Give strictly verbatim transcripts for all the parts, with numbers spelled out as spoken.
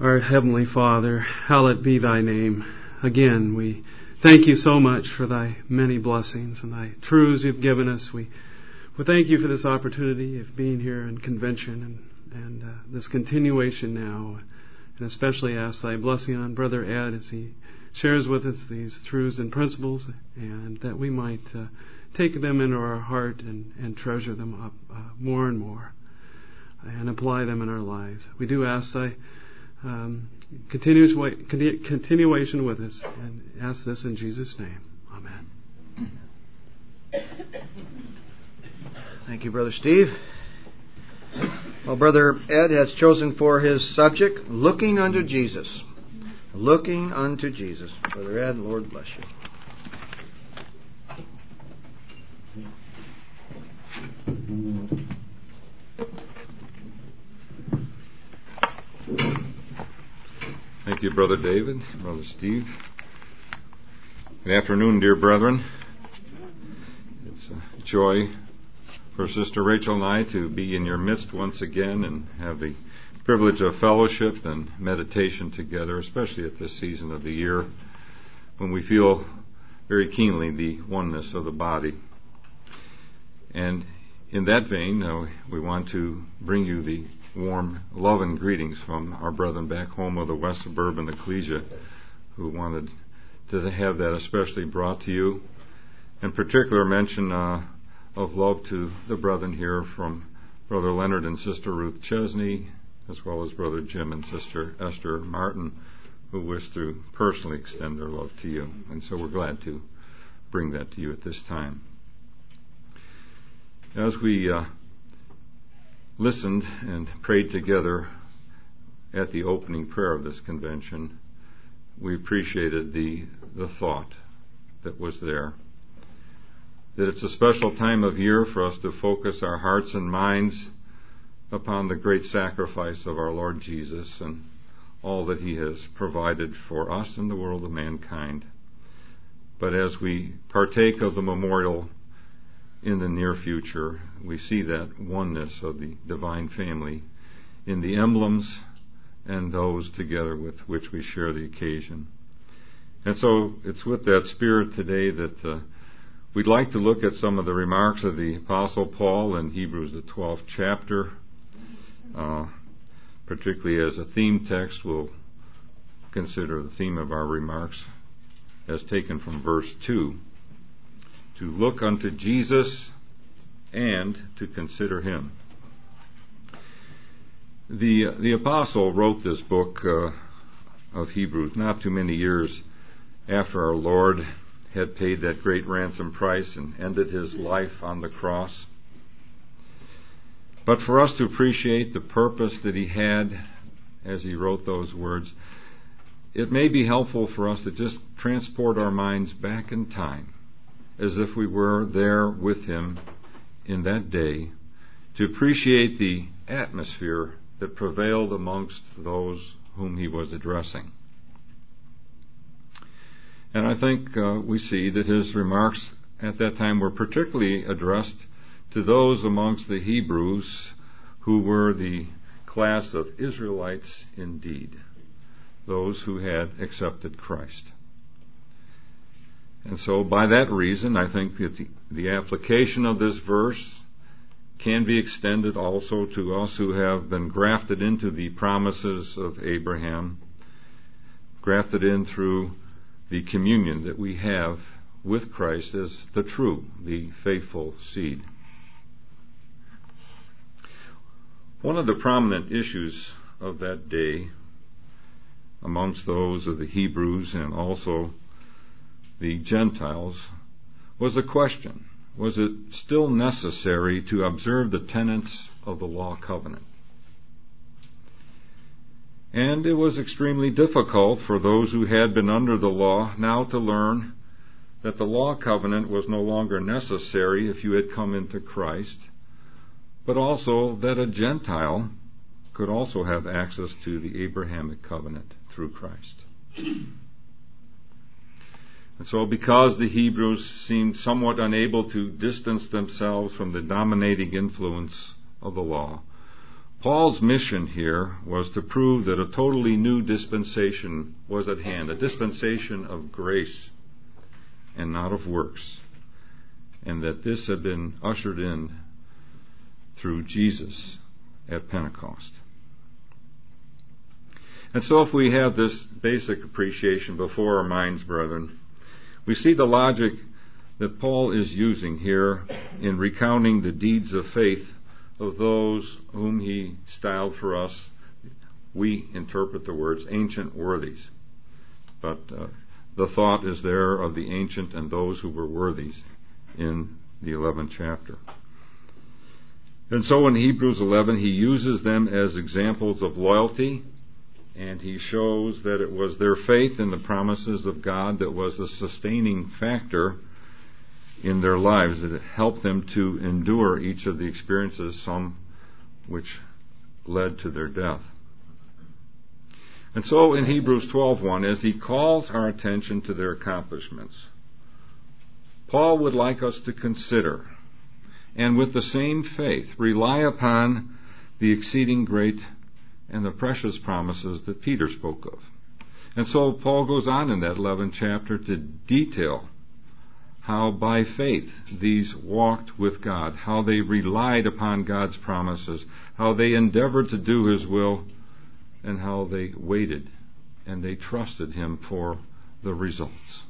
Our Heavenly Father, hallowed be thy name. Again, we thank you so much for thy many blessings and thy truths you've given us. We, we thank you for this opportunity of being here in convention and, and uh, this continuation now. And especially ask thy blessing on Brother Ed as he shares with us these truths and principles, and that we might uh, take them into our heart and, and treasure them up uh, more and more and apply them in our lives. We do ask thy Um, continuous way, continu- continuation with us, and ask this in Jesus' name. Amen. Thank you, Brother Steve. Well, Brother Ed has chosen for his subject, Looking unto Jesus. Looking unto Jesus. Brother Ed, Lord bless you. Thank you, Brother David, Brother Steve. Good afternoon, dear brethren. It's a joy for Sister Rachel and I to be in your midst once again and have the privilege of fellowship and meditation together, especially at this season of the year when we feel very keenly the oneness of the body. And in that vein, uh, we want to bring you the warm love and greetings from our brethren back home of the West Suburban Ecclesia, who wanted to have that especially brought to you. In particular, mention uh, of love to the brethren here from Brother Leonard and Sister Ruth Chesney, as well as Brother Jim and Sister Esther Martin, who wish to personally extend their love to you. And so we're glad to bring that to you at this time. As we uh, listened and prayed together at the opening prayer of this convention, we appreciated the the thought that was there, that it's a special time of year for us to focus our hearts and minds upon the great sacrifice of our Lord Jesus and all that he has provided for us and the world of mankind. But as we partake of the memorial in the near future, we see that oneness of the divine family in the emblems and those together with which we share the occasion. And so it's with that spirit today that uh, we'd like to look at some of the remarks of the Apostle Paul in Hebrews, the twelfth chapter. Uh, particularly as a theme text, we'll consider the theme of our remarks as taken from verse two. To look unto Jesus and to consider him. The the apostle wrote this book uh, of Hebrews not too many years after our Lord had paid that great ransom price and ended his life on the cross. But for us to appreciate the purpose that he had as he wrote those words, it may be helpful for us to just transport our minds back in time, as if we were there with him in that day, to appreciate the atmosphere that prevailed amongst those whom he was addressing. And I think uh, we see that his remarks at that time were particularly addressed to those amongst the Hebrews who were the class of Israelites indeed, those who had accepted Christ. And so by that reason, I think that the, the application of this verse can be extended also to us who have been grafted into the promises of Abraham, grafted in through the communion that we have with Christ as the true, the faithful seed. One of the prominent issues of that day amongst those of the Hebrews and also the Gentiles was the question, was it still necessary to observe the tenets of the law covenant? And it was extremely difficult for those who had been under the law now to learn that the law covenant was no longer necessary if you had come into Christ, but also that a Gentile could also have access to the Abrahamic covenant through Christ. And so because the Hebrews seemed somewhat unable to distance themselves from the dominating influence of the law, Paul's mission here was to prove that a totally new dispensation was at hand, a dispensation of grace and not of works, and that this had been ushered in through Jesus at Pentecost. And so if we have this basic appreciation before our minds, brethren, we see the logic that Paul is using here in recounting the deeds of faith of those whom he styled for us. We interpret the words ancient worthies. But uh, the thought is there of the ancient and those who were worthies in the eleventh chapter. And so in Hebrews eleven, he uses them as examples of loyalty, and he shows that it was their faith in the promises of God that was the sustaining factor in their lives, that it helped them to endure each of the experiences, some which led to their death. And so in Hebrews twelve one, as he calls our attention to their accomplishments, Paul would like us to consider, and with the same faith, rely upon the exceeding great and the precious promises that Peter spoke of. And so Paul goes on in that eleventh chapter to detail how by faith these walked with God, how they relied upon God's promises, how they endeavored to do His will, and how they waited and they trusted Him for the results.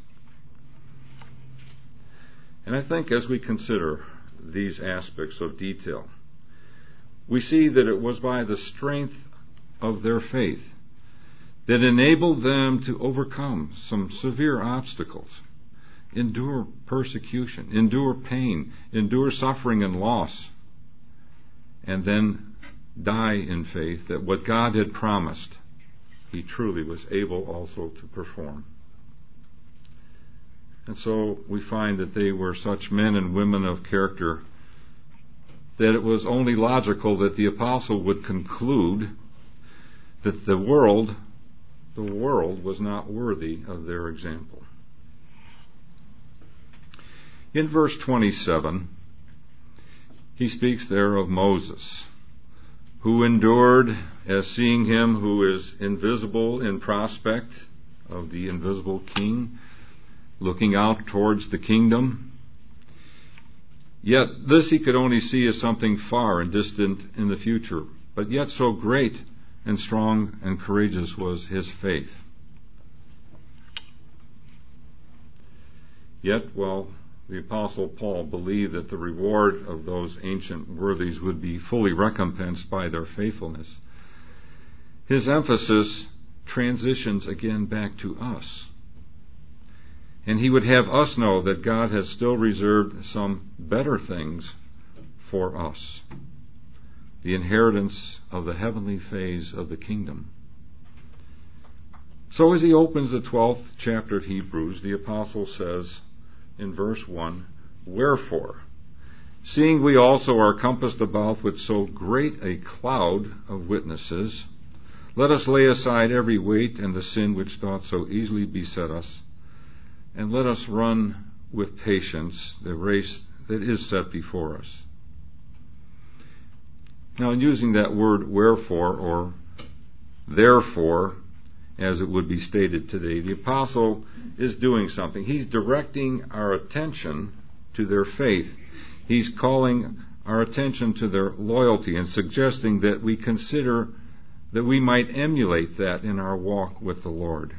And I think as we consider these aspects of detail, we see that it was by the strength of their faith that enabled them to overcome some severe obstacles, endure persecution, endure pain, endure suffering and loss, and then die in faith that what God had promised, He truly was able also to perform. And so we find that they were such men and women of character that it was only logical that the apostle would conclude that the world, the world was not worthy of their example. In verse twenty-seven, he speaks there of Moses, who endured as seeing Him who is invisible in prospect of the invisible King, looking out towards the kingdom. Yet this he could only see as something far and distant in the future, but yet so great and strong and courageous was his faith. Yet, while the Apostle Paul believed that the reward of those ancient worthies would be fully recompensed by their faithfulness, his emphasis transitions again back to us. And he would have us know that God has still reserved some better things for us, the inheritance of the heavenly phase of the kingdom. So as he opens the twelfth chapter of Hebrews, the apostle says in verse one, "Wherefore, seeing we also are compassed about with so great a cloud of witnesses, let us lay aside every weight and the sin which doth so easily beset us, and let us run with patience the race that is set before us." Now, in using that word wherefore, or therefore, as it would be stated today, the apostle is doing something. He's directing our attention to their faith. He's calling our attention to their loyalty and suggesting that we consider that we might emulate that in our walk with the Lord.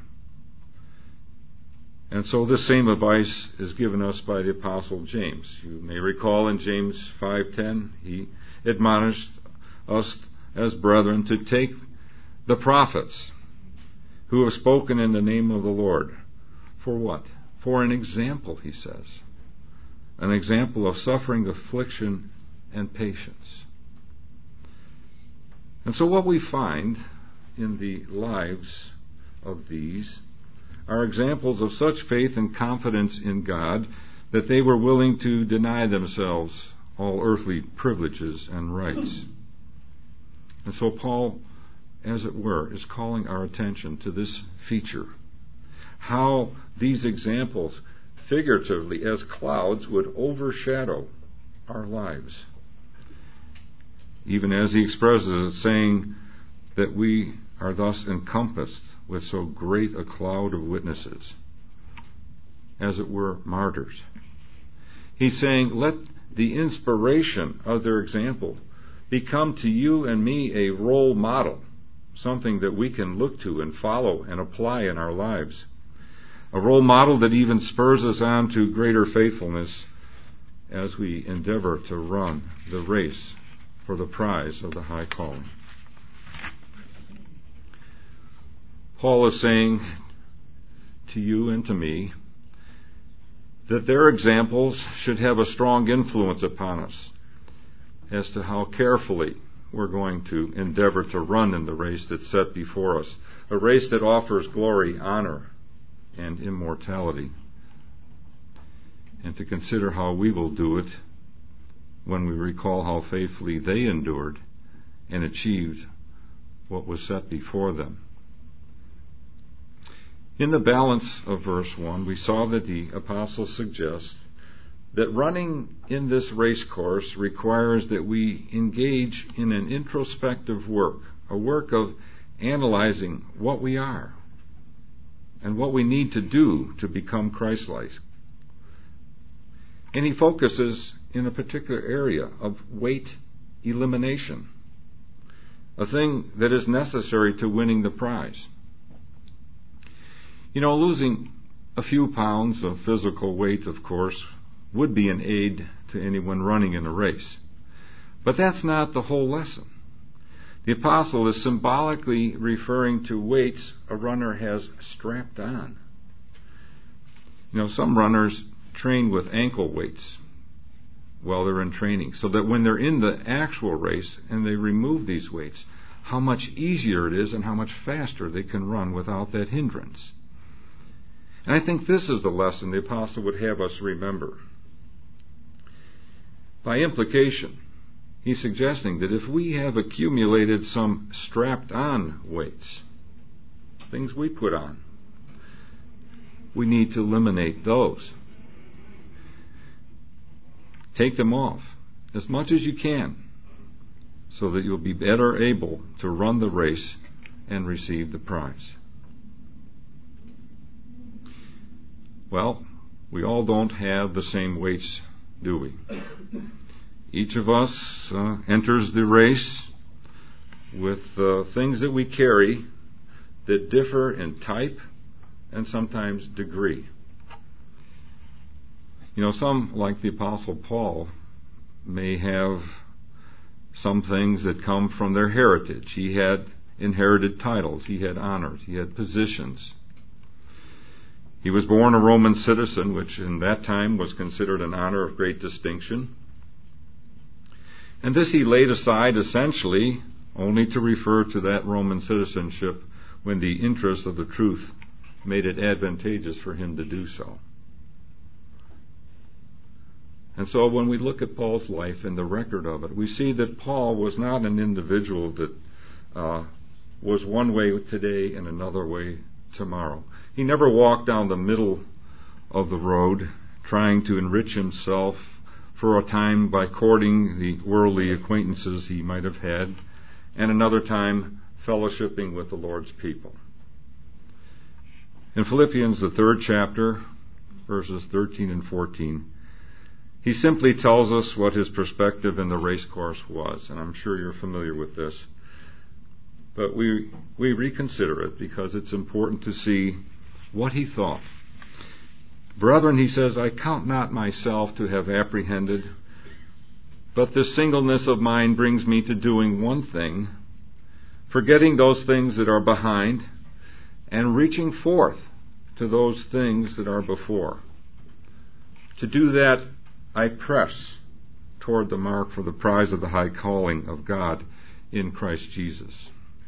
And so this same advice is given us by the Apostle James. You may recall in James five ten, he admonished us as brethren to take the prophets who have spoken in the name of the Lord. For what? For an example, he says. An example of suffering, affliction, and patience. And so what we find in the lives of these are examples of such faith and confidence in God that they were willing to deny themselves all earthly privileges and rights. And so Paul, as it were, is calling our attention to this feature. How these examples, figuratively as clouds, would overshadow our lives. even as he expresses it, saying that we are thus encompassed with so great a cloud of witnesses, as it were martyrs. He's saying, let the inspiration of their example become to you and me a role model, something that we can look to and follow and apply in our lives. A role model that even spurs us on to greater faithfulness as we endeavor to run the race for the prize of the high calling. Paul is saying to you and to me that their examples should have a strong influence upon us as to how carefully we're going to endeavor to run in the race that's set before us, a race that offers glory, honor, and immortality, and to consider how we will do it when we recall how faithfully they endured and achieved what was set before them. In the balance of verse one, we saw that the apostle suggests that running in this race course requires that we engage in an introspective work, a work of analyzing what we are and what we need to do to become Christ-like. And he focuses in a particular area of weight elimination, a thing that is necessary to winning the prize. You know, losing a few pounds of physical weight, of course, would be an aid to anyone running in a race. But that's not the whole lesson. The apostle is symbolically referring to weights a runner has strapped on. You know, some runners train with ankle weights while they're in training, so that when they're in the actual race and they remove these weights, how much easier it is and how much faster they can run without that hindrance. And I think this is the lesson the apostle would have us remember. By implication, he's suggesting that if we have accumulated some strapped-on weights, things we put on, we need to eliminate those. Take them off as much as you can so that you'll be better able to run the race and receive the prize. Well, we all don't have the same weights, do we? Each of us uh, enters the race with uh, things that we carry that differ in type and sometimes degree. You know, some, like the Apostle Paul, may have some things that come from their heritage. He had inherited titles, he had honors, he had positions. He was born a Roman citizen, which in that time was considered an honor of great distinction. And this he laid aside essentially only to refer to that Roman citizenship when the interest of the truth made it advantageous for him to do so. And so when we look at Paul's life and the record of it, we see that Paul was not an individual that uh, was one way today and another way tomorrow. He never walked down the middle of the road trying to enrich himself for a time by courting the worldly acquaintances he might have had, and another time fellowshipping with the Lord's people. In Philippians, the third chapter, verses thirteen and fourteen, he simply tells us what his perspective in the race course was, and I'm sure you're familiar with this. But we we reconsider it because it's important to see what he thought. Brethren, he says, I count not myself to have apprehended, but this singleness of mind brings me to doing one thing, forgetting those things that are behind, and reaching forth to those things that are before. To do that, I press toward the mark for the prize of the high calling of God in Christ Jesus.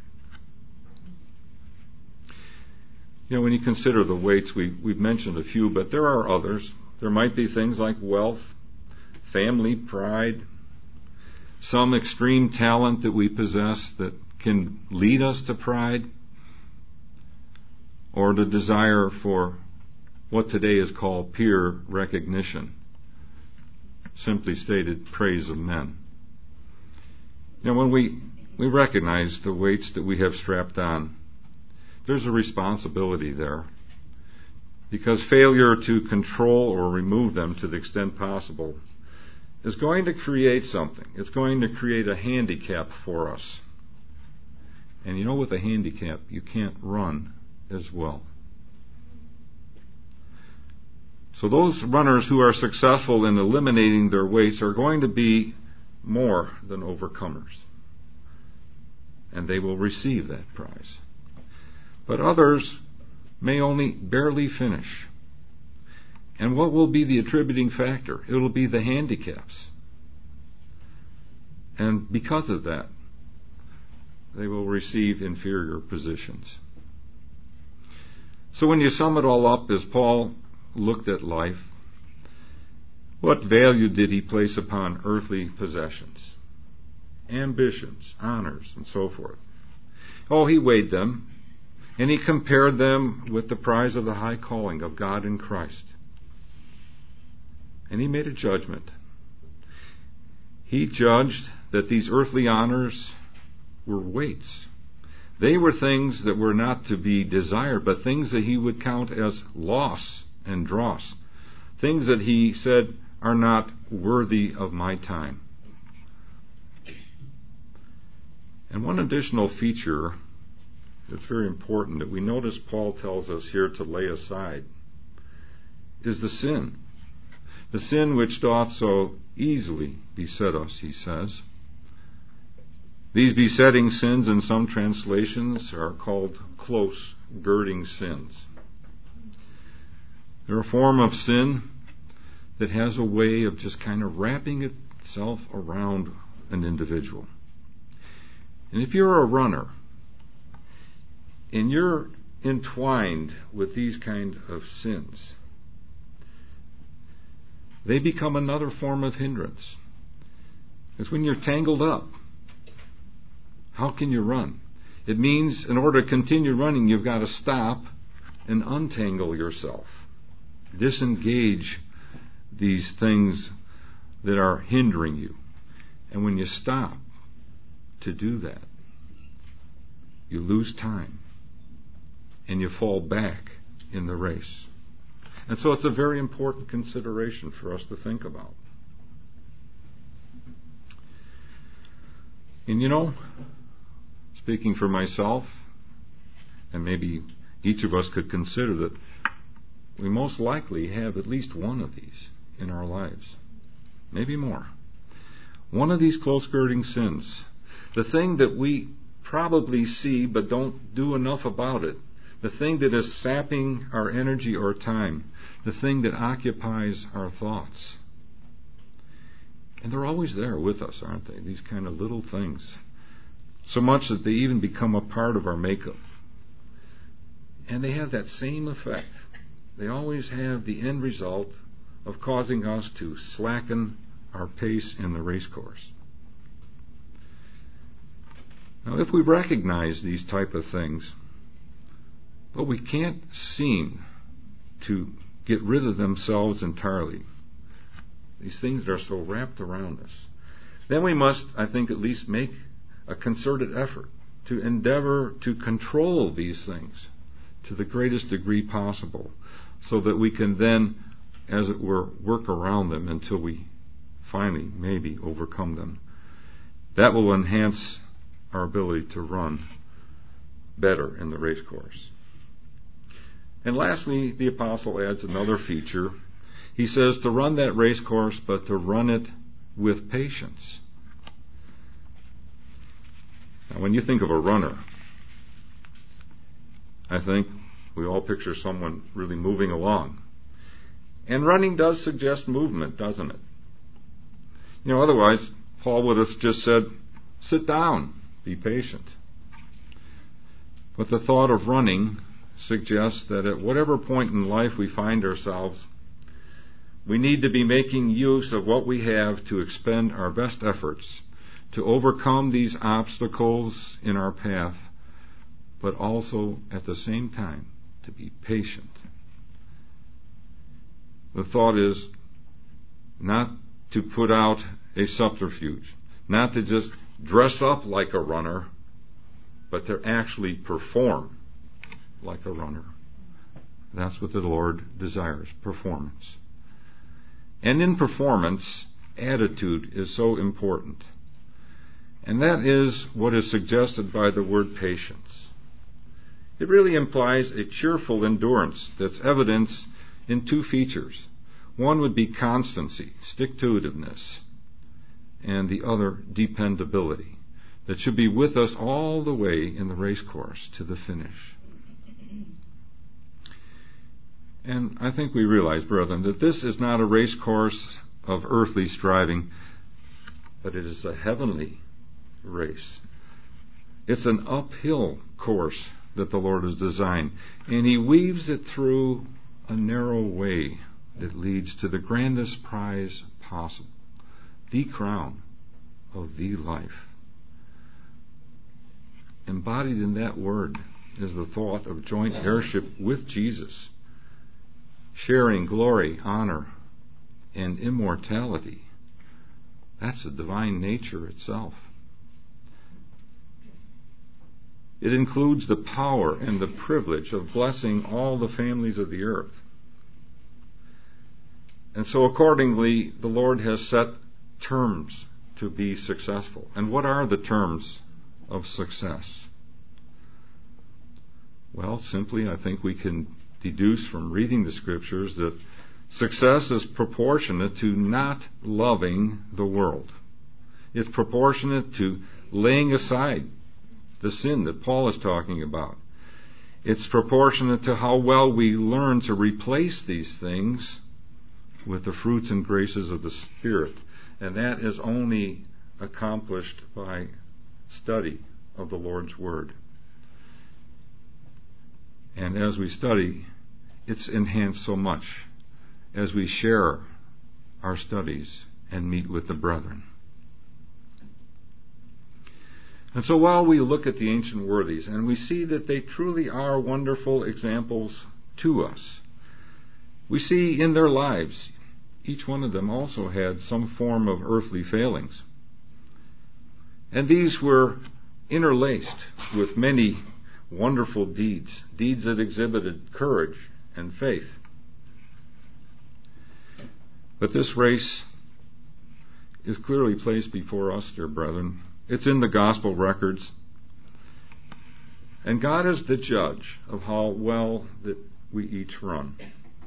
You know, when you consider the weights, we, we've mentioned a few, but there are others. There might be things like wealth, family, pride, some extreme talent that we possess that can lead us to pride, or the desire for what today is called peer recognition. Simply stated, praise of men. You know, when we, we recognize the weights that we have strapped on, there's a responsibility there. Because failure to control or remove them to the extent possible is going to create something. It's going to create a handicap for us. And you know, with a handicap, you can't run as well. So those runners who are successful in eliminating their weights are going to be more than overcomers. And they will receive that prize. But others may only barely finish. And what will be the attributing factor? It will be the handicaps. And because of that, they will receive inferior positions. So when you sum it all up, as Paul looked at life, what value did he place upon earthly possessions, ambitions, honors, and so forth? Oh, he weighed them, and he compared them with the prize of the high calling of God in Christ. And he made a judgment. He judged that these earthly honors were weights. They were things that were not to be desired, but things that he would count as loss and dross. Things that he said are not worthy of my time. And one additional feature that's very important that we notice Paul tells us here to lay aside is the sin. The sin which doth so easily beset us, he says. These besetting sins in some translations are called close girding sins. They're a form of sin that has a way of just kind of wrapping itself around an individual. And if you're a runner, and you're entwined with these kinds of sins, they become another form of hindrance. It's when you're tangled up. How can you run? It means in order to continue running, you've got to stop and untangle yourself. Disengage these things that are hindering you. And when you stop to do that, you lose time. And you fall back in the race. And so it's a very important consideration for us to think about. And you know, speaking for myself, and maybe each of us could consider that we most likely have at least one of these in our lives. Maybe more. One of these close-girding sins. The thing that we probably see but don't do enough about it. The thing that is sapping our energy or time. The thing that occupies our thoughts. And they're always there with us, aren't they? These kind of little things. So much that they even become a part of our makeup. And they have that same effect. They always have the end result of causing us to slacken our pace in the race course. Now, if we recognize these type of things, but we can't seem to get rid of themselves entirely, these things that are so wrapped around us, then we must, I think, at least make a concerted effort to endeavor to control these things to the greatest degree possible, so that we can then, as it were, work around them until we finally maybe overcome them. That will enhance our ability to run better in the race course. And lastly, the apostle adds another feature. He says to run that race course, but to run it with patience. Now, when you think of a runner, I think we all picture someone really moving along. And running does suggest movement, doesn't it? You know, otherwise, Paul would have just said, sit down, be patient. But the thought of running suggests that at whatever point in life we find ourselves, we need to be making use of what we have to expend our best efforts to overcome these obstacles in our path, but also at the same time to be patient. The thought is not to put out a subterfuge, not to just dress up like a runner, but to actually perform like a runner. That's what the Lord desires, performance. And in performance, attitude is so important. And that is what is suggested by the word patience. It really implies a cheerful endurance that's evidenced in two features. One would be constancy, stick-to-itiveness, and the other, dependability, that should be with us all the way in the race course to the finish. And I think we realize, brethren, that this is not a race course of earthly striving, but it is a heavenly race. It's an uphill course that the Lord has designed, and He weaves it through a narrow way that leads to the grandest prize possible, the crown of the life. Embodied in that word is the thought of joint heirship with Jesus, sharing glory, honor, and immortality. That's the divine nature itself. It includes the power and the privilege of blessing all the families of the earth. And so accordingly, the Lord has set terms to be successful. And what are the terms of success? Well, simply, I think we can deduce from reading the Scriptures that success is proportionate to not loving the world. It's proportionate to laying aside the sin that Paul is talking about. It's proportionate to how well we learn to replace these things with the fruits and graces of the Spirit. And that is only accomplished by study of the Lord's Word. And as we study, it's enhanced so much as we share our studies and meet with the brethren. And so while we look at the ancient worthies and we see that they truly are wonderful examples to us, we see in their lives, each one of them also had some form of earthly failings. And these were interlaced with many wonderful deeds, deeds that exhibited courage and faith. But this race is clearly placed before us, dear brethren. It's in the gospel records. And God is the judge of how well that we each run.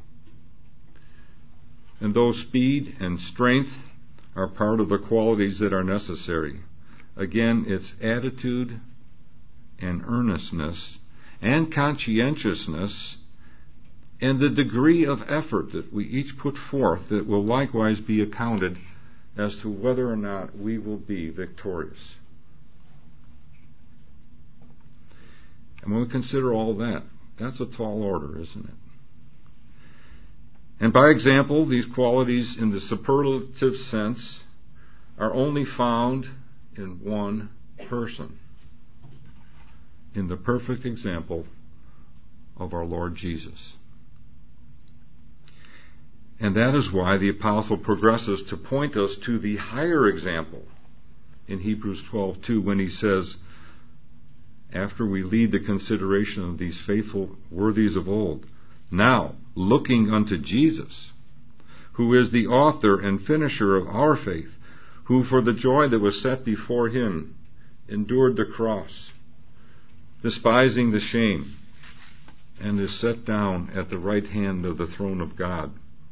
And though speed and strength are part of the qualities that are necessary, again, it's attitude and earnestness and conscientiousness and the degree of effort that we each put forth that will likewise be accounted as to whether or not we will be victorious. And when we consider all that, that's a tall order, isn't it? And by example, these qualities in the superlative sense are only found in one person, in the perfect example of our Lord Jesus. And that is why the apostle progresses to point us to the higher example in Hebrews twelve two when he says, after we lead the consideration of these faithful worthies of old, now looking unto Jesus, who is the author and finisher of our faith, who for the joy that was set before him endured the cross, despising the shame, and is set down at the right hand of the throne of God.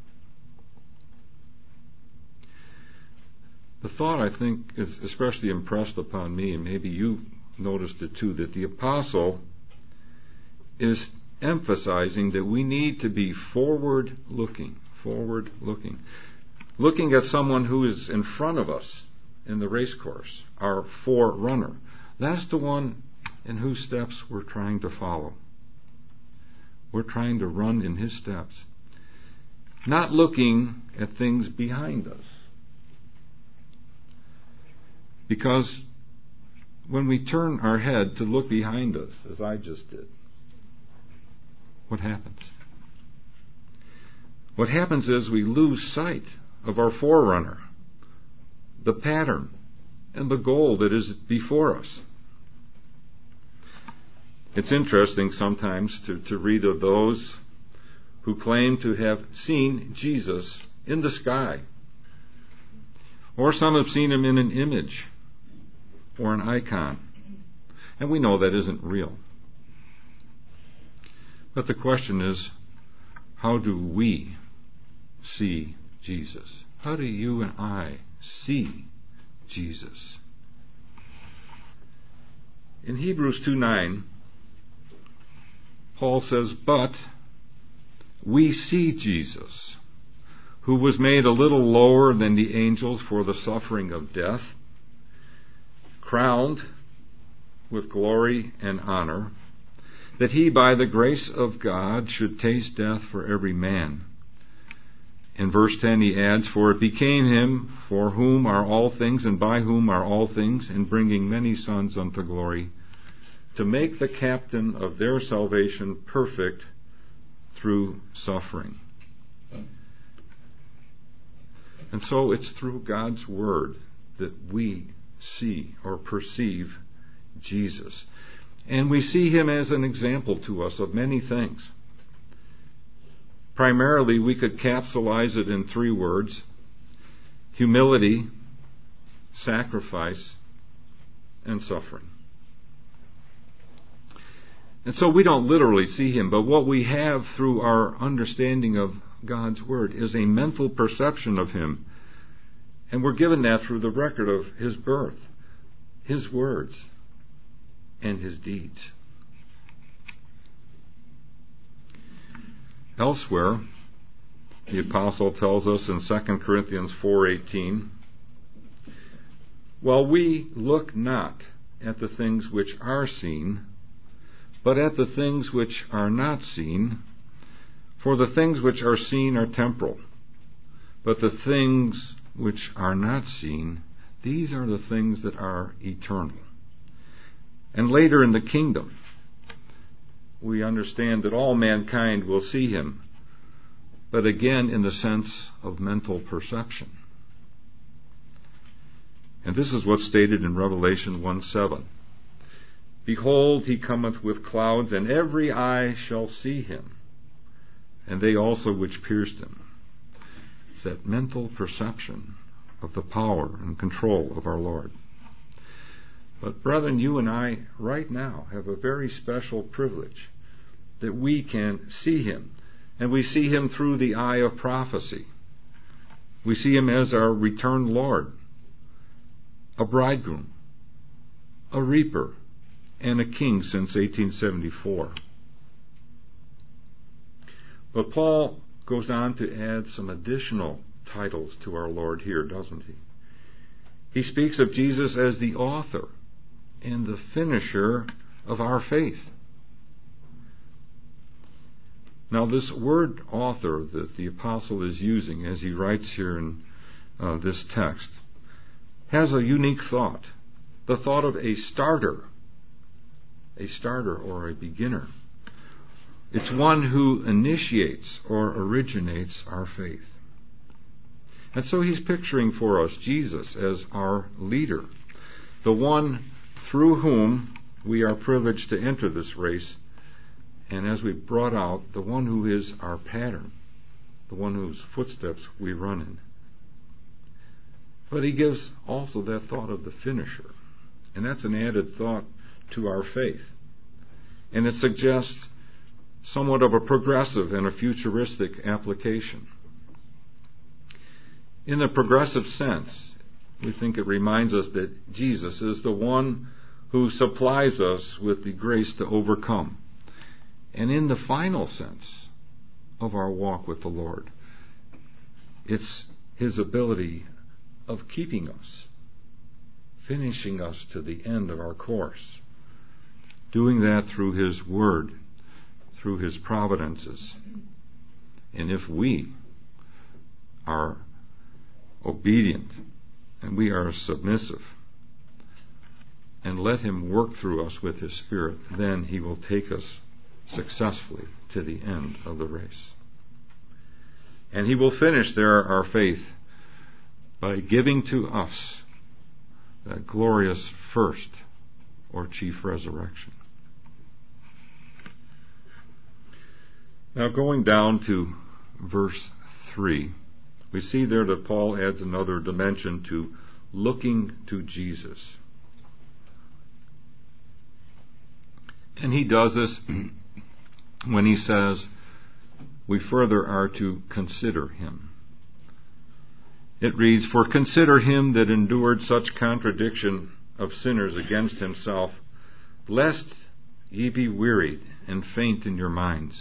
The thought, I think, is especially impressed upon me, and maybe you noticed it too, that the apostle is emphasizing that we need to be forward-looking, forward-looking, looking at someone who is in front of us in the race course, our forerunner. That's the one in whose steps we're trying to follow. We're trying to run in his steps, not looking at things behind us. Because when we turn our head to look behind us, as I just did, what happens? What happens is we lose sight of our forerunner, the pattern and the goal that is before us. It's interesting sometimes to, to read of those who claim to have seen Jesus in the sky. Or some have seen him in an image or an icon. And we know that isn't real. But the question is, how do we see Jesus? How do you and I see Jesus? In Hebrews two nine, Paul says, "But we see Jesus, who was made a little lower than the angels for the suffering of death, crowned with glory and honor, that he by the grace of God should taste death for every man." In verse ten he adds, "For it became him for whom are all things, and by whom are all things, in bringing many sons unto glory, to make the captain of their salvation perfect through suffering." And so it's through God's Word that we see or perceive Jesus. And we see him as an example to us of many things. Primarily, we could capsulize it in three words: humility, sacrifice, and suffering. And so we don't literally see him, but what we have through our understanding of God's Word is a mental perception of him. And we're given that through the record of his birth, his words, and his deeds. Elsewhere, the apostle tells us in Second Corinthians four eighteen, "While we look not at the things which are seen, but at the things which are not seen. For the things which are seen are temporal, but the things which are not seen, these are the things that are eternal." And later in the kingdom, we understand that all mankind will see him, but again in the sense of mental perception. And this is what's stated in Revelation one seven. "Behold, he cometh with clouds, and every eye shall see him, and they also which pierced him." It's that mental perception of the power and control of our Lord. But brethren, you and I right now have a very special privilege that we can see him. And we see him through the eye of prophecy. We see him as our returned Lord, a bridegroom, a reaper, and a king since eighteen seventy-four. But Paul goes on to add some additional titles to our Lord here, doesn't he? He speaks of Jesus as the author and the finisher of our faith. Now, this word author that the apostle is using as he writes here in uh, this text has a unique thought, the thought of a starter, a starter or a beginner. It's one who initiates or originates our faith. And so he's picturing for us Jesus as our leader, the one through whom we are privileged to enter this race, and as we brought out, the one who is our pattern, the one whose footsteps we run in. But he gives also that thought of the finisher, and that's an added thought to our faith. And it suggests somewhat of a progressive and a futuristic application. In the progressive sense, we think it reminds us that Jesus is the one who supplies us with the grace to overcome. And in the final sense of our walk with the Lord, it's his ability of keeping us, finishing us to the end of our course, doing that through his word, through his providences. And if we are obedient and we are submissive and let him work through us with his Spirit, then he will take us successfully to the end of the race. And he will finish there our faith by giving to us that glorious first or chief resurrection. Now going down to verse three, we see there that Paul adds another dimension to looking to Jesus. And he does this when he says we further are to consider him. It reads, "For consider him that endured such contradiction of sinners against himself, lest ye be wearied and faint in your minds."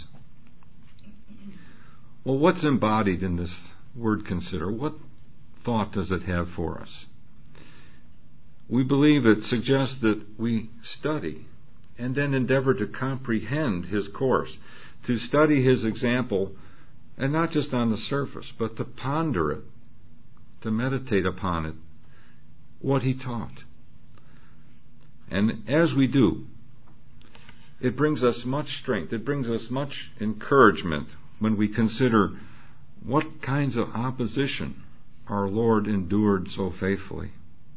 Well, what's embodied in this word consider? What thought does it have for us? We believe it suggests that we study and then endeavor to comprehend his course, to study his example, and not just on the surface, but to ponder it, to meditate upon it, what he taught. And as we do, it brings us much strength, it brings us much encouragement when we consider what kinds of opposition our Lord endured so faithfully.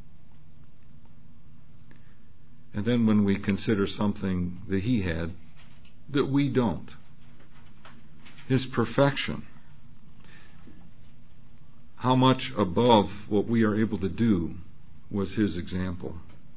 And then when we consider something that he had that we don't, his perfection, how much above what we are able to do was his example,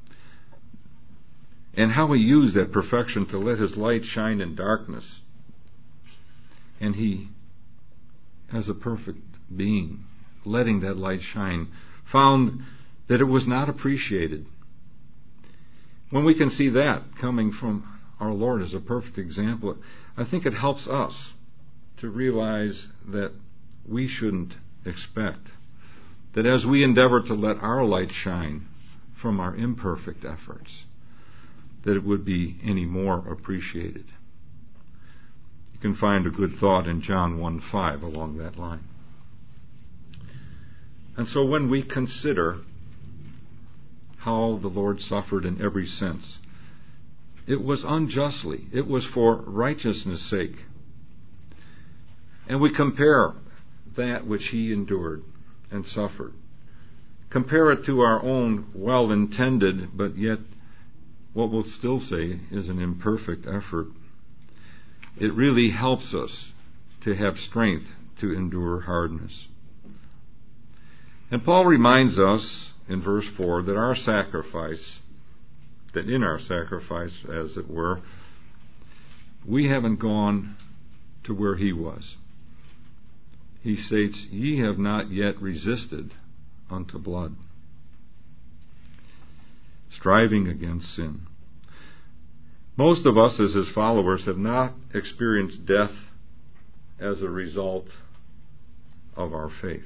and how he used that perfection to let his light shine in darkness. And he, as a perfect being, letting that light shine, found that it was not appreciated. When we can see that coming from our Lord as a perfect example, I think it helps us to realize that we shouldn't expect that as we endeavor to let our light shine from our imperfect efforts, that it would be any more appreciated. You can find a good thought in John one five along that line. And so when we consider how the Lord suffered in every sense, it was unjustly, it was for righteousness' sake. And we compare that which he endured and suffered, compare it to our own well-intended, but yet what we'll still say is an imperfect effort. It really helps us to have strength to endure hardness. And Paul reminds us in verse four that our sacrifice, that in our sacrifice, as it were, we haven't gone to where he was. He states, "Ye have not yet resisted unto blood," striving against sin. Most of us as his followers have not experienced death as a result of our faith.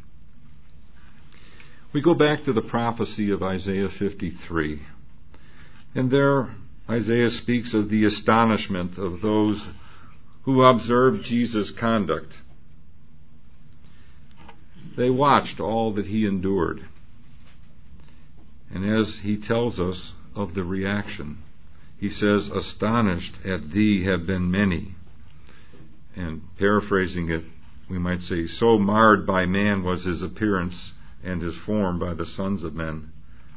We go back to the prophecy of Isaiah fifty-three, and there Isaiah speaks of the astonishment of those who observed Jesus' conduct. They watched all that he endured. And as he tells us of the reaction, he says, "Astonished at thee have been many." And paraphrasing it, we might say, "So marred by man was his appearance and his form by the sons of men."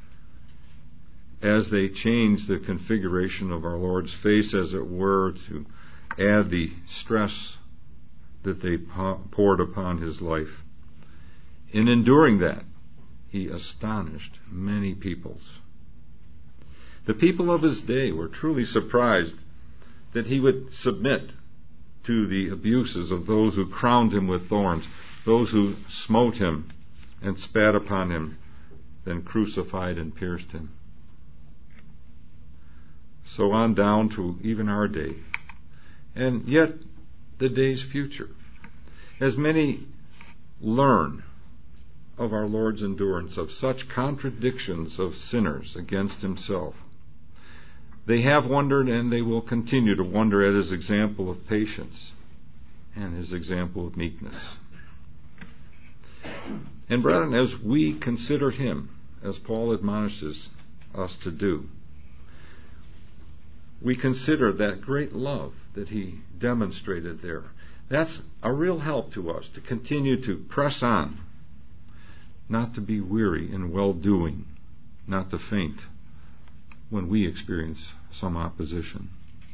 As they changed the configuration of our Lord's face, as it were, to add the stress that they poured upon his life. In enduring that, he astonished many peoples. The people of his day were truly surprised that he would submit to the abuses of those who crowned him with thorns, those who smote him and spat upon him, then crucified and pierced him. So on down to even our day, and yet the day's future. As many learn of our Lord's endurance of such contradictions of sinners against himself, they have wondered and they will continue to wonder at his example of patience and his example of meekness. And brethren, as we consider him, as Paul admonishes us to do, we consider that great love that he demonstrated there. That's a real help to us to continue to press on, not to be weary in well-doing. not to faint when we experience some opposition.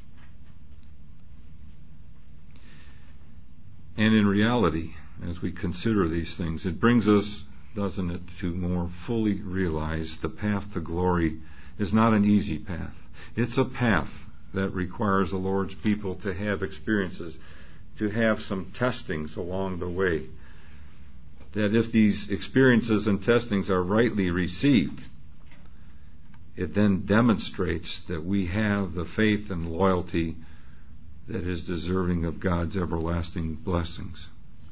And in reality, as we consider these things, it brings us, doesn't it, to more fully realize the path to glory is not an easy path. It's a path that requires the Lord's people to have experiences, to have some testings along the way. That if these experiences and testings are rightly received, it then demonstrates that we have the faith and loyalty that is deserving of God's everlasting blessings.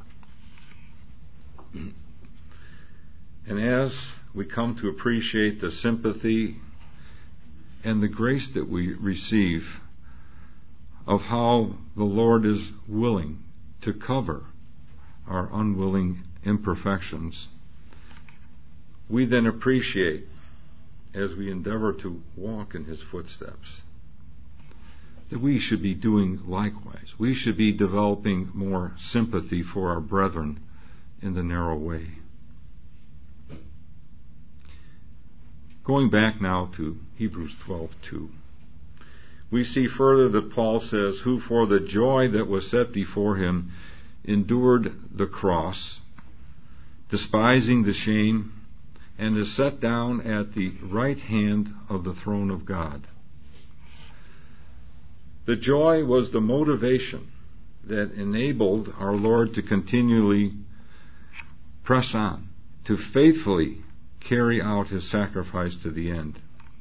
And as we come to appreciate the sympathy and the grace that we receive of how the Lord is willing to cover our unwilling imperfections, we then appreciate, as we endeavor to walk in His footsteps, that we should be doing likewise. We should be developing more sympathy for our brethren in the narrow way. Going back now to Hebrews twelve two, we see further that Paul says, who for the joy that was set before him endured the cross, despising the shame, and is set down at the right hand of the throne of God. The joy was the motivation that enabled our Lord to continually press on, to faithfully carry out His sacrifice to the end.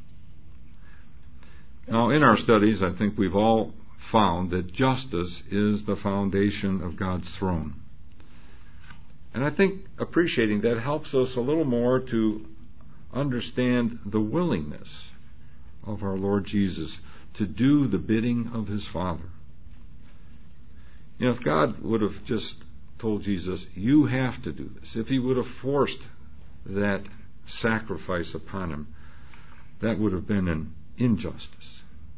Now, in our studies, I think we've all found that justice is the foundation of God's throne. And I think appreciating that helps us a little more to understand the willingness of our Lord Jesus to do the bidding of His Father. You know, if God would have just told Jesus, you have to do this, if He would have forced that sacrifice upon Him, that would have been an injustice.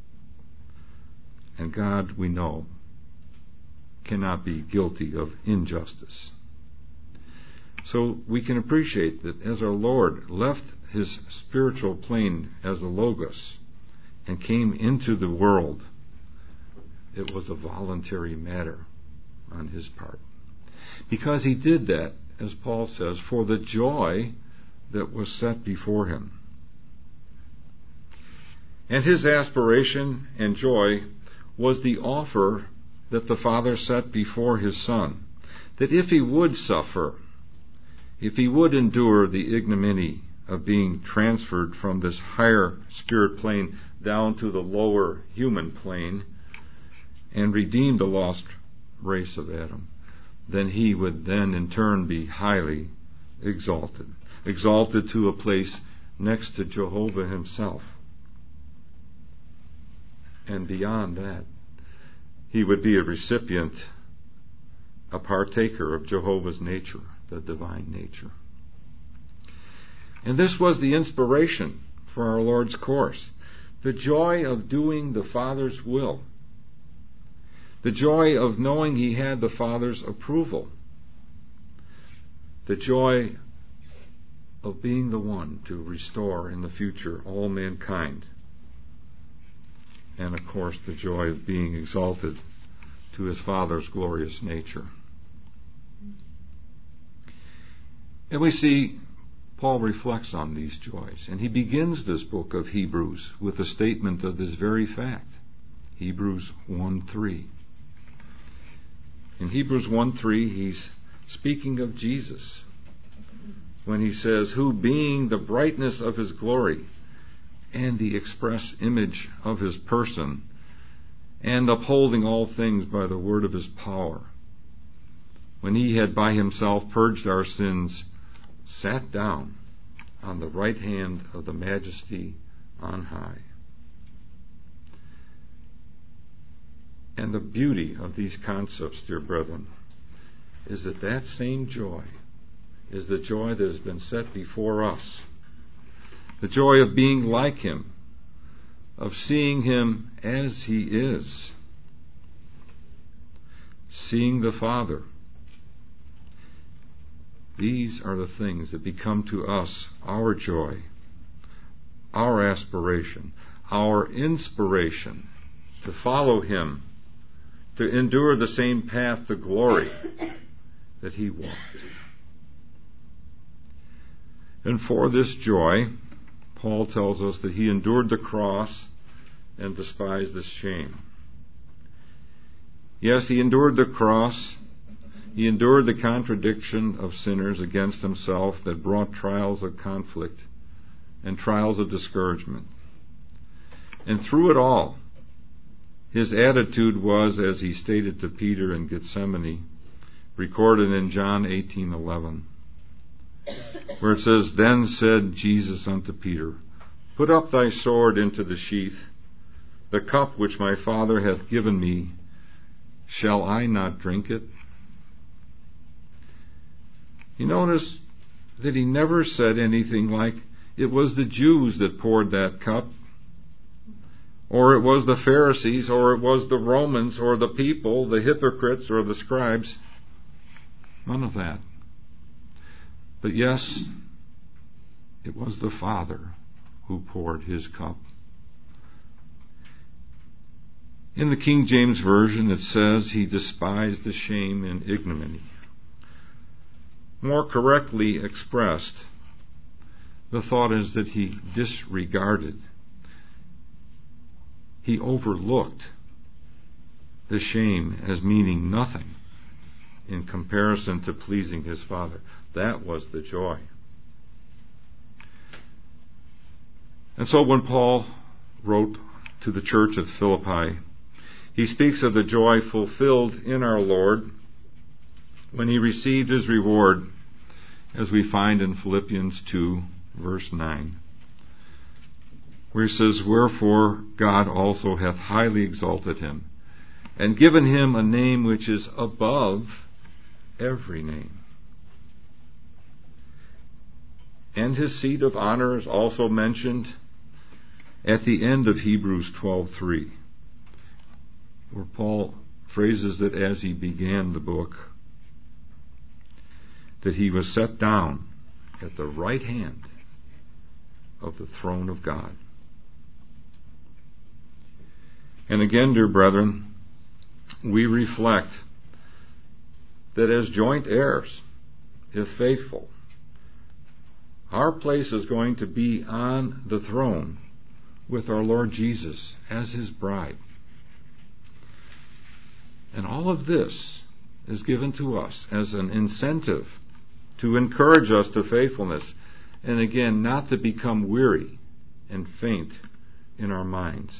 And God, we know, cannot be guilty of injustice. So we can appreciate that as our Lord left His spiritual plane as the Logos and came into the world, it was a voluntary matter on His part. Because He did that, as Paul says, for the joy that was set before Him. And His aspiration and joy was the offer that the Father set before His Son, that if He would suffer, if He would endure the ignominy of being transferred from this higher spirit plane down to the lower human plane and redeem the lost race of Adam, then He would then in turn be highly exalted, exalted to a place next to Jehovah Himself. And beyond that, He would be a recipient, a partaker of Jehovah's nature, the divine nature. And this was the inspiration for our Lord's course. The joy of doing the Father's will. The joy of knowing He had the Father's approval. The joy of being the one to restore in the future all mankind. And of course the joy of being exalted to His Father's glorious nature. And we see Paul reflects on these joys, and he begins this book of Hebrews with a statement of this very fact. Hebrews one three. In Hebrews one three, he's speaking of Jesus when he says, who being the brightness of His glory and the express image of His person, and upholding all things by the word of His power, when He had by Himself purged our sins, sat down on the right hand of the Majesty on high. And the beauty of these concepts, dear brethren, is that that same joy is the joy that has been set before us. The joy of being like Him, of seeing Him as He is, seeing the Father. These are the things that become to us our joy, our aspiration, our inspiration to follow Him, to endure the same path to glory that He walked. And for this joy, Paul tells us that He endured the cross and despised the shame. Yes, He endured the cross. He endured the contradiction of sinners against Himself that brought trials of conflict and trials of discouragement. And through it all, His attitude was, as He stated to Peter in Gethsemane, recorded in John eighteen eleven, where it says, "Then said Jesus unto Peter, Put up thy sword into the sheath. The cup which my Father hath given me, shall I not drink it?" You notice that He never said anything like, it was the Jews that poured that cup, or it was the Pharisees, or it was the Romans, or the people, the hypocrites, or the scribes. None of that. But yes, it was the Father who poured His cup. In the King James Version, it says, He despised the shame and ignominy. More correctly expressed, the thought is that He disregarded, He overlooked the shame as meaning nothing in comparison to pleasing His Father. That was the joy. And so when Paul wrote to the church at Philippi, he speaks of the joy fulfilled in our Lord when He received His reward, as we find in Philippians two, verse nine, where he says, "Wherefore God also hath highly exalted Him, and given Him a name which is above every name." And His seat of honor is also mentioned at the end of Hebrews twelve three, where Paul phrases it as he began the book, that He was set down at the right hand of the throne of God. And again, dear brethren, we reflect that as joint heirs, if faithful, our place is going to be on the throne with our Lord Jesus as His bride. And all of this is given to us as an incentive to encourage us to faithfulness, and again, not to become weary and faint in our minds.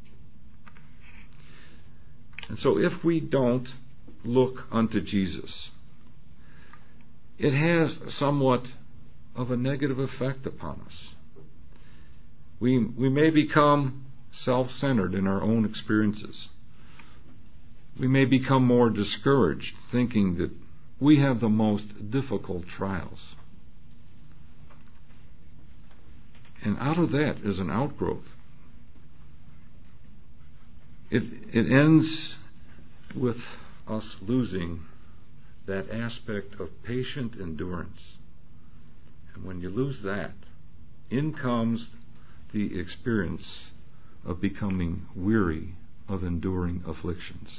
And so if we don't look unto Jesus, it has somewhat of a negative effect upon us. We, we may become self-centered in our own experiences. We may become more discouraged, thinking that we have the most difficult trials. And out of that is an outgrowth. It, it ends with us losing that aspect of patient endurance. And when you lose that, in comes the experience of becoming weary of enduring afflictions.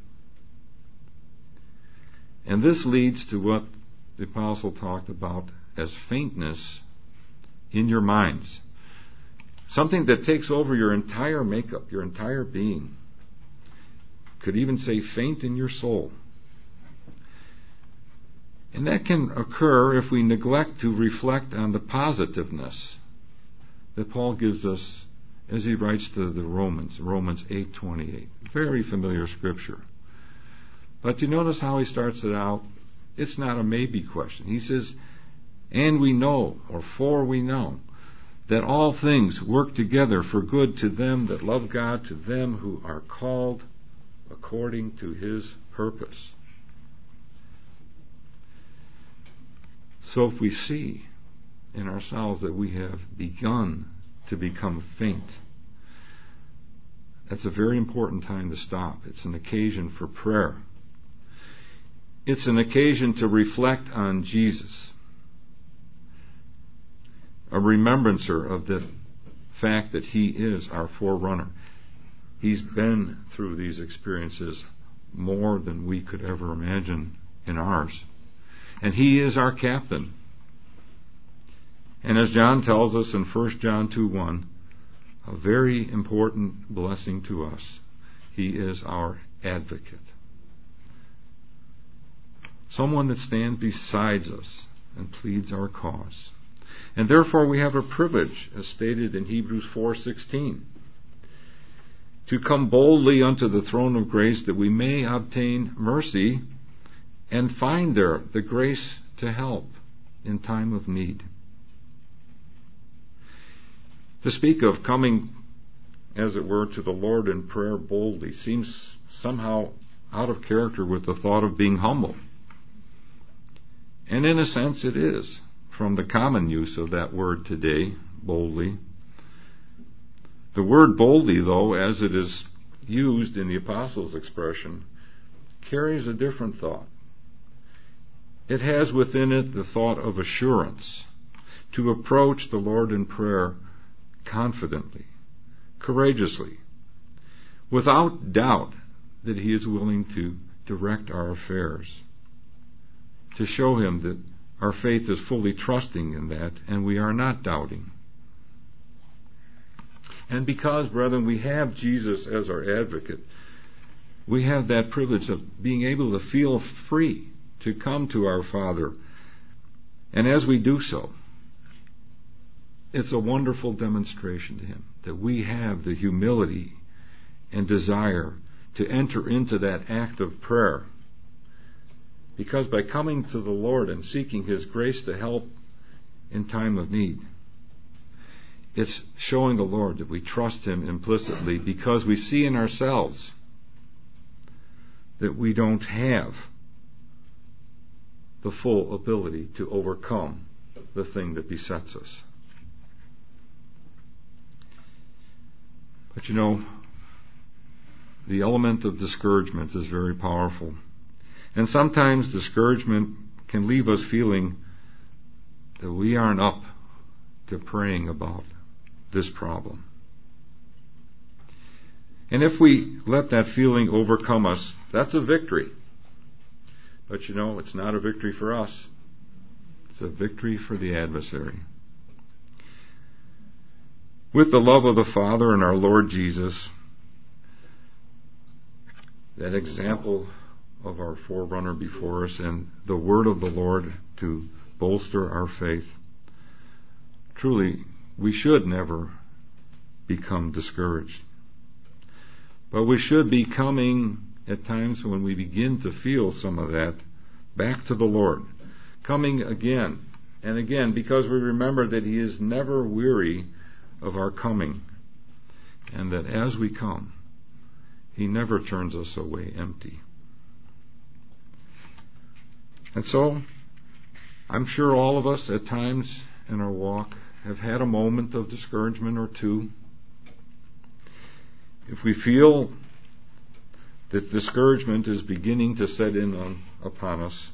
And this leads to what the apostle talked about as faintness in your minds. Something that takes over your entire makeup, your entire being. Could even say faint in your soul. And that can occur if we neglect to reflect on the positiveness that Paul gives us as he writes to the Romans, Romans eight twenty-eight. Very familiar scripture. But you notice how he starts it out? It's not a maybe question. He says, "And we know," or "for we know, that all things work together for good to them that love God, to them who are called according to His purpose." So if we see in ourselves that we have begun to become faint, that's a very important time to stop. It's an occasion for prayer. It's an occasion to reflect on Jesus, a remembrancer of the fact that He is our forerunner. He's been through these experiences more than we could ever imagine in ours. And He is our captain. And as John tells us in First John two one, a very important blessing to us, He is our advocate. Someone that stands beside us and pleads our cause. And therefore we have a privilege, as stated in Hebrews four sixteen, to come boldly unto the throne of grace that we may obtain mercy and find there the grace to help in time of need. To speak of coming, as it were, to the Lord in prayer boldly seems somehow out of character with the thought of being humble. And in a sense it is, from the common use of that word today, boldly. The word boldly, though, as it is used in the Apostles' expression, carries a different thought. It has within it the thought of assurance, to approach the Lord in prayer confidently, courageously, without doubt that He is willing to direct our affairs, to show Him that our faith is fully trusting in that and we are not doubting. And because, brethren, we have Jesus as our advocate, we have that privilege of being able to feel free to come to our Father. And as we do so, it's a wonderful demonstration to Him that we have the humility and desire to enter into that act of prayer. Because by coming to the Lord and seeking His grace to help in time of need, it's showing the Lord that we trust Him implicitly, because we see in ourselves that we don't have the full ability to overcome the thing that besets us. But you know, the element of discouragement is very powerful. And sometimes discouragement can leave us feeling that we aren't up to praying about this problem. And if we let that feeling overcome us, that's a victory. But you know, it's not a victory for us. It's a victory for the adversary. With the love of the Father and our Lord Jesus, that example of our forerunner before us, and the word of the Lord to bolster our faith, truly, we should never become discouraged. But we should be coming at times when we begin to feel some of that back to the Lord. Coming again and again, because we remember that He is never weary of our coming. And that as we come, He never turns us away empty. And so, I'm sure all of us at times in our walk have had a moment of discouragement or two. If we feel that discouragement is beginning to set in on, upon us,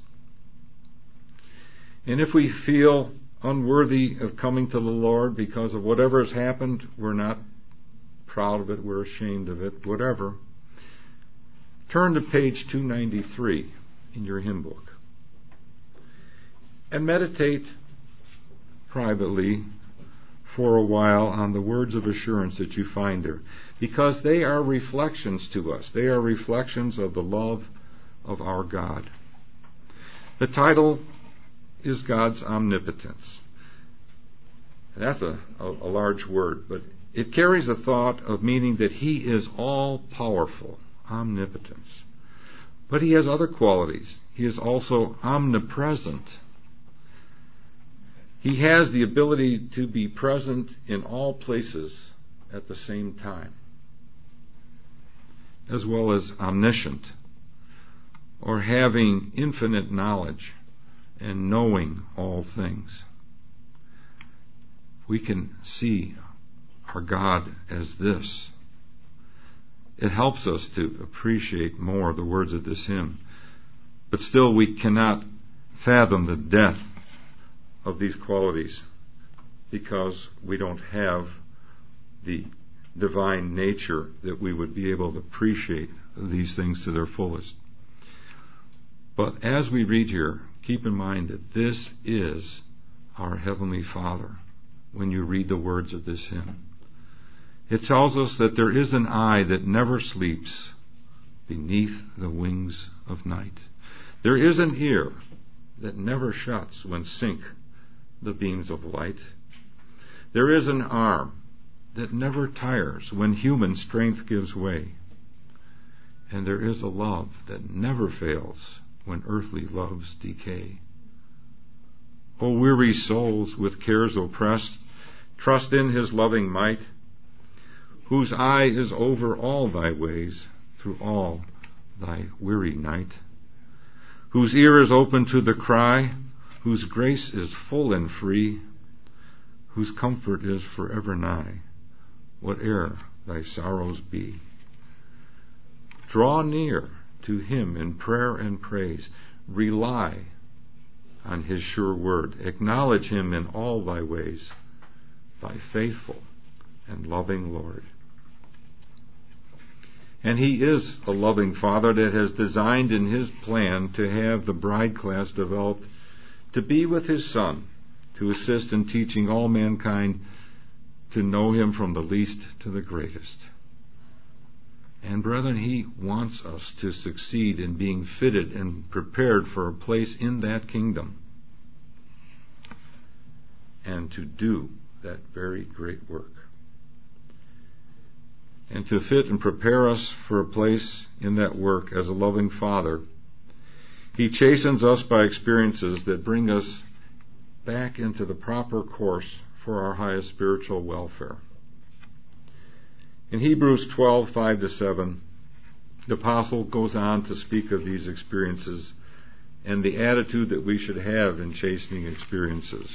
and if we feel unworthy of coming to the Lord because of whatever has happened, we're not proud of it, we're ashamed of it, whatever, turn to page two ninety-three in your hymn book and meditate privately for a while on the words of assurance that you find there, because they are reflections to us. They are reflections of the love of our God. The title is God's Omnipotence. That's a, a, a large word, but it carries a thought of meaning that He is all-powerful, omnipotence. But He has other qualities. He is also omnipresent. He has the ability to be present in all places at the same time, as well as omniscient, or having infinite knowledge and knowing all things. We can see our God as this. It helps us to appreciate more the words of this hymn. But still we cannot fathom the depth of these qualities, because we don't have the divine nature, that we would be able to appreciate these things to their fullest. But as we read here, keep in mind that this is our Heavenly Father when you read the words of this hymn. It tells us that there is an eye that never sleeps beneath the wings of night. There is an ear that never shuts when sink the beams of light. There is an arm that never tires when human strength gives way. And there is a love that never fails when earthly loves decay. O weary souls with cares oppressed, trust in his loving might, whose eye is over all thy ways through all thy weary night, whose ear is open to the cry, whose grace is full and free, whose comfort is forever nigh, whate'er thy sorrows be. Draw near to him in prayer and praise. Rely on his sure word. Acknowledge him in all thy ways, thy faithful and loving Lord. And he is a loving Father that has designed in his plan to have the bride class developed to be with his Son, to assist in teaching all mankind to know him from the least to the greatest. And brethren, he wants us to succeed in being fitted and prepared for a place in that kingdom, and to do that very great work. And to fit and prepare us for a place in that work as a loving Father, he chastens us by experiences that bring us back into the proper course for our highest spiritual welfare. In Hebrews twelve, five to seven, the apostle goes on to speak of these experiences and the attitude that we should have in chastening experiences.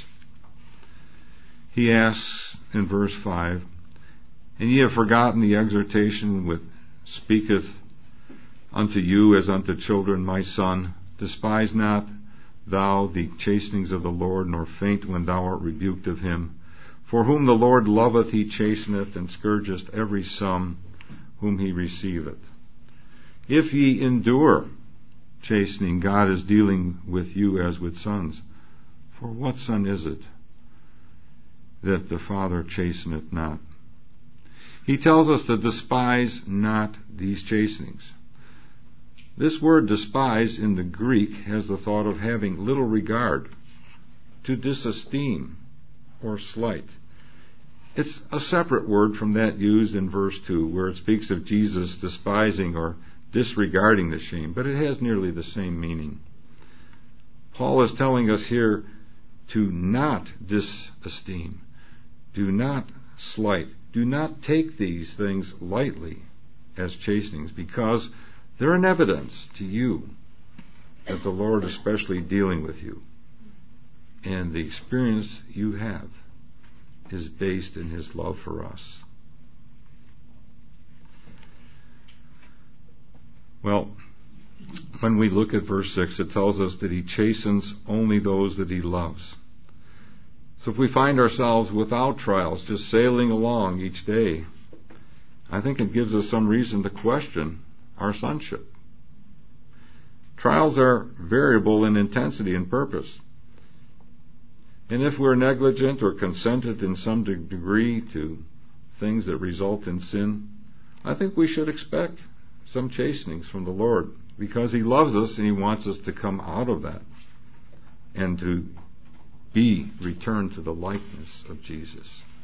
He asks in verse five, "And ye have forgotten the exhortation which speaketh unto you as unto children, my son, despise not thou the chastenings of the Lord, nor faint when thou art rebuked of him. For whom the Lord loveth he chasteneth, and scourgeth every son whom he receiveth. If ye endure chastening, God is dealing with you as with sons. For what son is it that the Father chasteneth not?" He tells us to despise not these chastenings. This word despise in the Greek has the thought of having little regard, to disesteem or slight. It's a separate word from that used in verse two, where it speaks of Jesus despising or disregarding the shame, but it has nearly the same meaning. Paul is telling us here to not disesteem, do not slight, do not take these things lightly as chastenings, because they're an evidence to you that the Lord is especially dealing with you. And the experience you have is based in his love for us. Well, when we look at verse six, it tells us that he chastens only those that he loves. So if we find ourselves without trials, just sailing along each day, I think it gives us some reason to question our sonship. Trials are variable in intensity and purpose. And if we're negligent or consented in some degree to things that result in sin, I think we should expect some chastenings from the Lord, because he loves us and he wants us to come out of that and to be returned to the likeness of Jesus.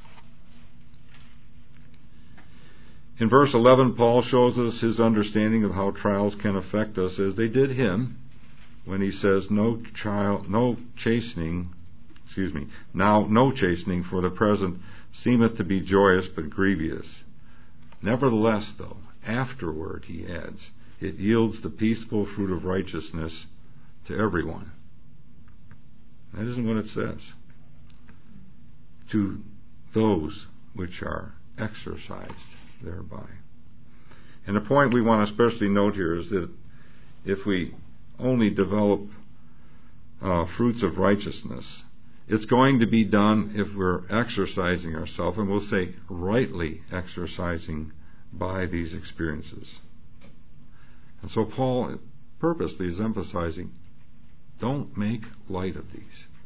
In verse eleven, Paul shows us his understanding of how trials can affect us, as they did him, when he says, no child, no chastening, excuse me, now no chastening for the present seemeth to be joyous but grievous. Nevertheless, though, afterward, he adds, it yields the peaceful fruit of righteousness to everyone. That isn't what it says. To those which are exercised thereby. And the point we want to especially note here is that if we only develop uh, fruits of righteousness, It's going to be done if we're exercising ourselves, and we'll say rightly exercising by these experiences. And so Paul purposely is emphasizing, don't make light of these.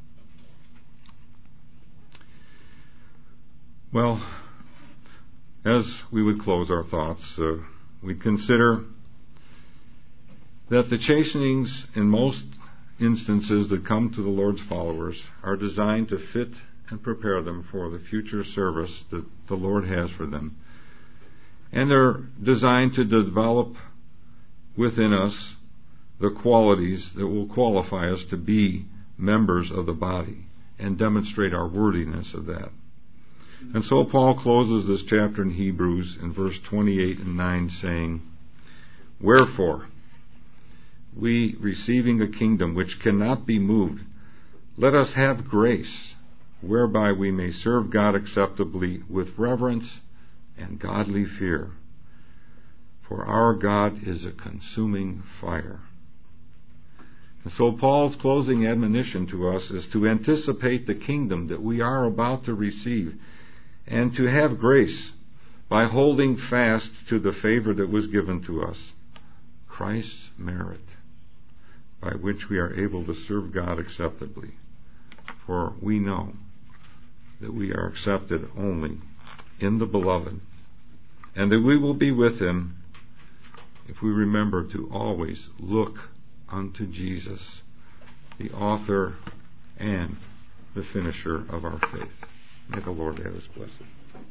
Well, as we would close our thoughts, uh, we'd consider that the chastenings in most instances that come to the Lord's followers are designed to fit and prepare them for the future service that the Lord has for them. And they're designed to develop within us the qualities that will qualify us to be members of the body and demonstrate our worthiness of that. And so Paul closes this chapter in Hebrews in verse twenty-eight and nine saying, "Wherefore, we, receiving a kingdom which cannot be moved, let us have grace, whereby we may serve God acceptably with reverence and godly fear. For our God is a consuming fire." And so Paul's closing admonition to us is to anticipate the kingdom that we are about to receive, and to have grace by holding fast to the favor that was given to us, Christ's merit, by which we are able to serve God acceptably. For we know that we are accepted only in the Beloved, and that we will be with Him if we remember to always look unto Jesus, the author and the finisher of our faith. May the Lord have His blessing.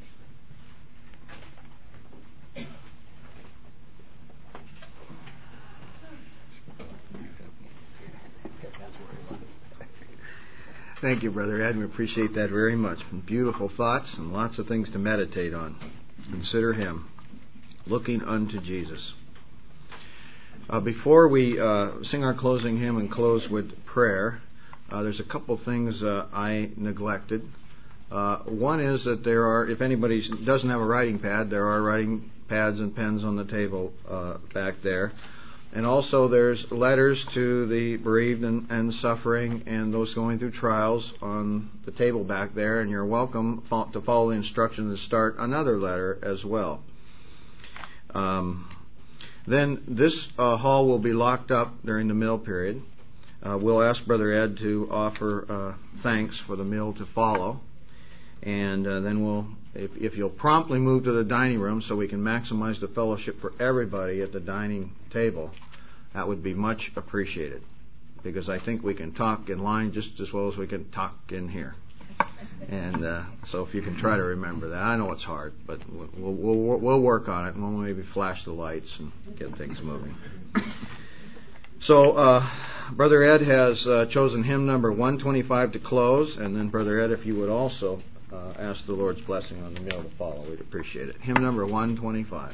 Thank you, Brother Ed. We appreciate that very much. Beautiful thoughts and lots of things to meditate on. Consider Him. Looking unto Jesus. Uh, before we uh, sing our closing hymn and close with prayer, uh, there's a couple things uh, I neglected. Uh, one is that there are, if anybody doesn't have a writing pad, there are writing pads and pens on the table uh, back there. And also there's letters to the bereaved and, and suffering and those going through trials on the table back there. And you're welcome to follow the instructions and start another letter as well. Um, then this uh, hall will be locked up during the meal period. Uh, we'll ask Brother Ed to offer uh, thanks for the meal to follow. And uh, then we'll, if, if you'll promptly move to the dining room so we can maximize the fellowship for everybody at the dining table, that would be much appreciated. Because I think we can talk in line just as well as we can talk in here. And uh, so if you can try to remember that. I know it's hard, but we'll, we'll, we'll work on it. And we'll maybe flash the lights and get things moving. So, uh, Brother Ed has uh, chosen hymn number one twenty-five to close. And then, Brother Ed, if you would also Uh, ask the Lord's blessing on the meal to follow. We'd appreciate it. Hymn number one twenty-five.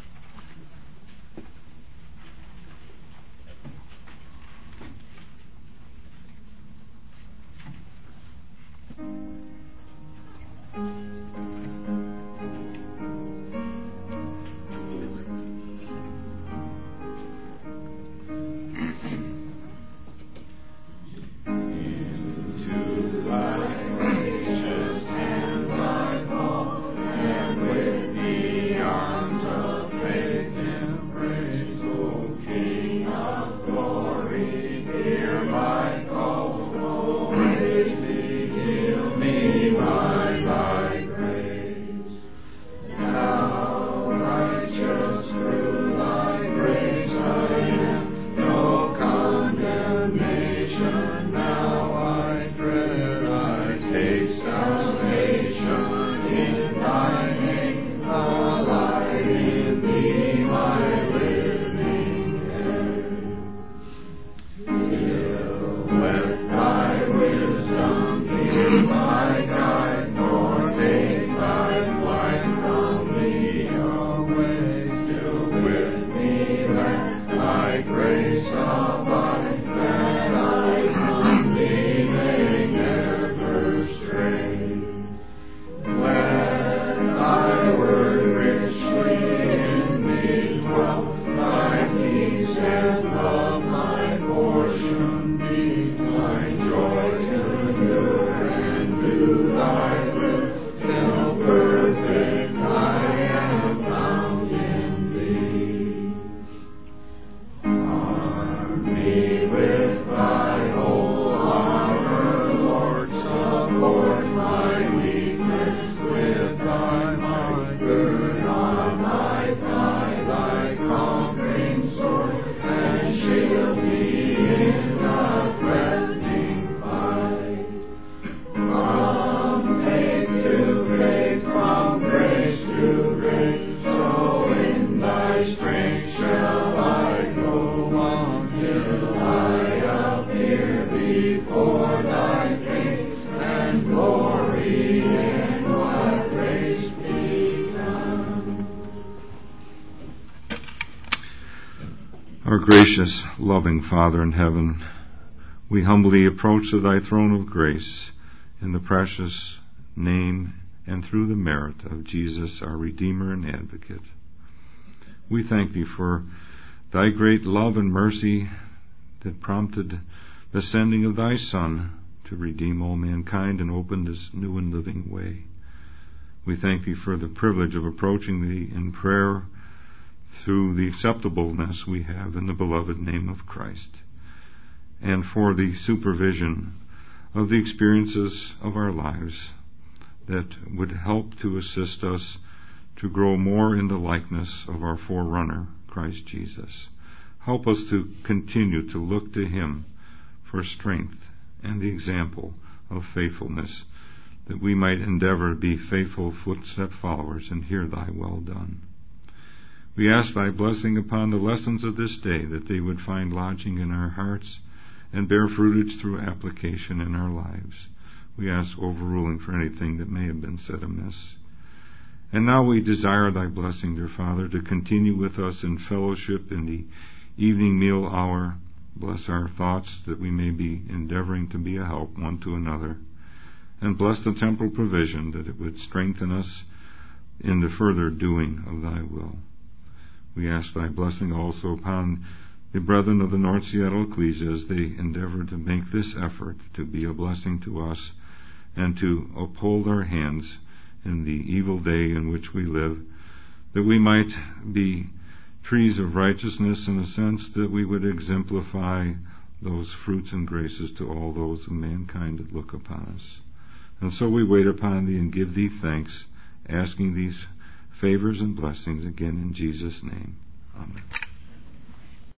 Our gracious, loving Father in heaven, we humbly approach to thy throne of grace in the precious name and through the merit of Jesus, our Redeemer and Advocate. We thank thee for thy great love and mercy that prompted the sending of thy Son to redeem all mankind and open this new and living way. We thank thee for the privilege of approaching thee in prayer through the acceptableness we have in the beloved name of Christ, and for the supervision of the experiences of our lives that would help to assist us to grow more in the likeness of our forerunner, Christ Jesus. Help us to continue to look to him for strength and the example of faithfulness, that we might endeavor to be faithful footstep followers and hear thy well done. We ask thy blessing upon the lessons of this day, that they would find lodging in our hearts and bear fruitage through application in our lives. We ask overruling for anything that may have been said amiss. And now we desire thy blessing, dear Father, to continue with us in fellowship in the evening meal hour. Bless our thoughts, that we may be endeavoring to be a help one to another. And bless the temporal provision, that it would strengthen us in the further doing of thy will. We ask thy blessing also upon the brethren of the North Seattle Ecclesia as they endeavor to make this effort to be a blessing to us and to uphold our hands in the evil day in which we live, that we might be trees of righteousness in a sense, that we would exemplify those fruits and graces to all those of mankind that look upon us. And so we wait upon thee and give thee thanks, asking these favors and blessings again in Jesus' name. Amen.